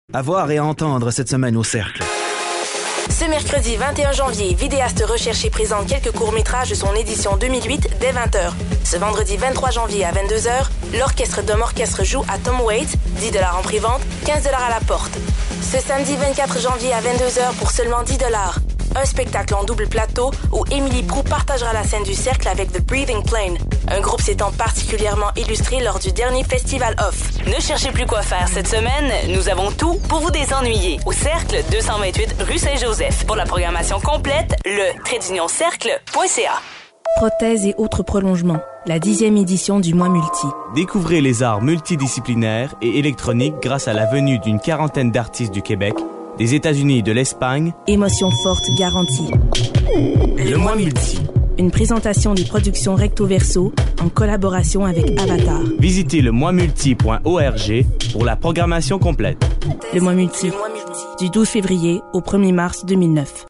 À voir et à entendre cette semaine au Cercle. Ce mercredi 21 janvier, Vidéaste Recherché présente quelques courts-métrages de son édition 2008 dès 20h. Ce vendredi 23 janvier à 22h, l'Orchestre d'Homme Orchestre joue à Tom Waits, $10 en prix-vente, $15 à la porte. Ce samedi 24 janvier à 22h pour seulement $10. Un spectacle en double plateau où Émilie Proulx partagera la scène du Cercle avec The Breathing Plane, un groupe s'étant particulièrement illustré lors du dernier Festival Off. Ne cherchez plus quoi faire cette semaine, nous avons tout pour vous désennuyer. Au Cercle, 228 rue Saint-Joseph. Pour la programmation complète, le-cercle.ca. Prothèses et autres prolongements, la 10e édition du Mois Multi. Découvrez les arts multidisciplinaires et électroniques grâce à la venue d'une quarantaine d'artistes du Québec, des États-Unis et de l'Espagne. Émotion forte garantie. Le Mois Multi. Une présentation des productions Recto Verso en collaboration avec Avatar. Visitez le moismulti.org pour la programmation complète. Le Mois Multi. Du 12 février au 1er mars 2009.